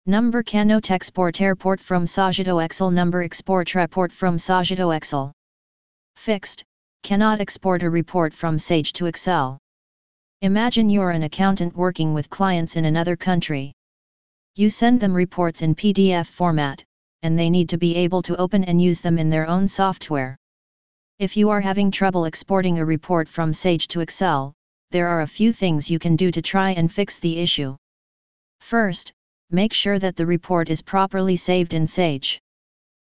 Number cannot export report from Sagito Excel. Number export report from Sagito Excel. Fixed, cannot export a report from Sage to Excel. Imagine you're an accountant working with clients in another country. You send them reports in PDF format, and they need to be able to open and use them in their own software. If you are having trouble exporting a report from Sage to Excel, there are a few things you can do to try and fix the issue. First, make sure that the report is properly saved in Sage.